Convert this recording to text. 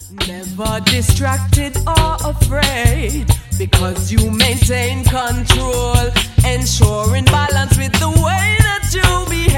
Never distracted or afraid, because you maintain control, ensuring balance with the way that you behave.